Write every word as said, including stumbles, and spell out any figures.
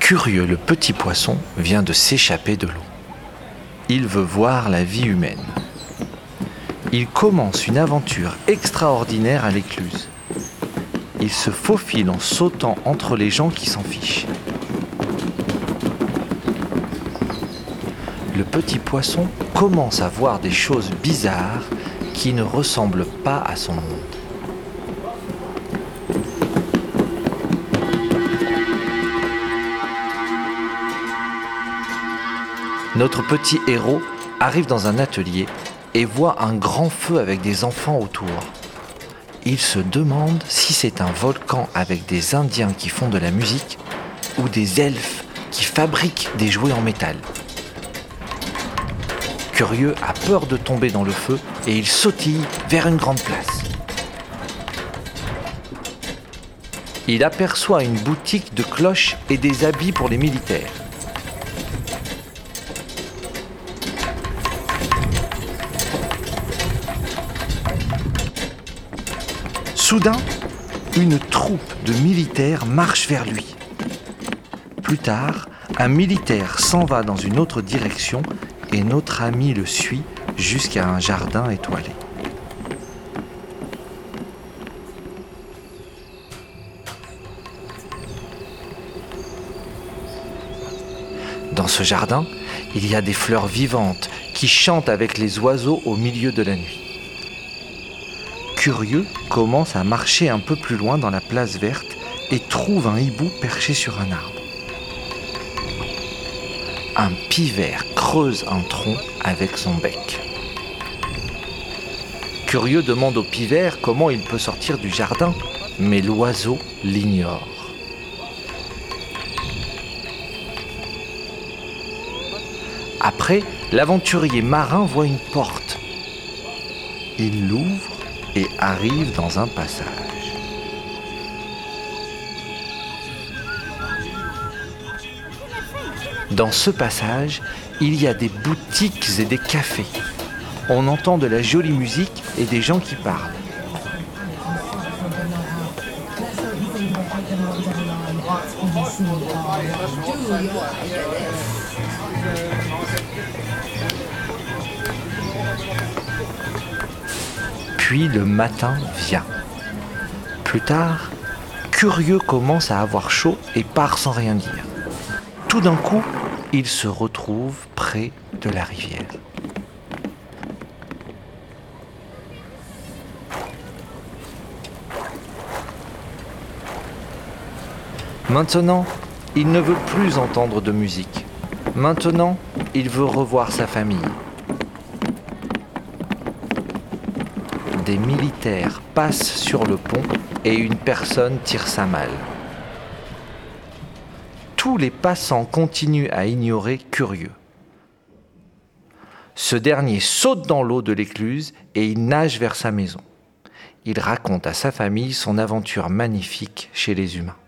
Curieux, le petit poisson vient de s'échapper de l'eau. Il veut voir la vie humaine. Il commence une aventure extraordinaire à l'écluse. Il se faufile en sautant entre les gens qui s'en fichent. Le petit poisson commence à voir des choses bizarres qui ne ressemblent pas à son monde. Notre petit héros arrive dans un atelier et voit un grand feu avec des enfants autour. Il se demande si c'est un volcan avec des Indiens qui font de la musique ou des elfes qui fabriquent des jouets en métal. Curieux a peur de tomber dans le feu et il sautille vers une grande place. Il aperçoit une boutique de cloches et des habits pour les militaires. Soudain, une troupe de militaires marche vers lui. Plus tard, un militaire s'en va dans une autre direction et notre ami le suit jusqu'à un jardin étoilé. Dans ce jardin, il y a des fleurs vivantes qui chantent avec les oiseaux au milieu de la nuit. Curieux commence à marcher un peu plus loin dans la place verte et trouve un hibou perché sur un arbre. Un pivert creuse un tronc avec son bec. Curieux demande au pivert comment il peut sortir du jardin, mais l'oiseau l'ignore. Après, l'aventurier marin voit une porte. Il l'ouvre et arrive dans un passage. Dans ce passage, il y a des boutiques et des cafés. On entend de la jolie musique et des gens qui parlent. Puis le matin vient. Plus tard, Curieux commence à avoir chaud et part sans rien dire. Tout d'un coup, il se retrouve près de la rivière. Maintenant, il ne veut plus entendre de musique. Maintenant, il veut revoir sa famille. Des militaires passent sur le pont et une personne tire sa malle. Tous les passants continuent à ignorer Curieux. Ce dernier saute dans l'eau de l'écluse et il nage vers sa maison. Il raconte à sa famille son aventure magnifique chez les humains.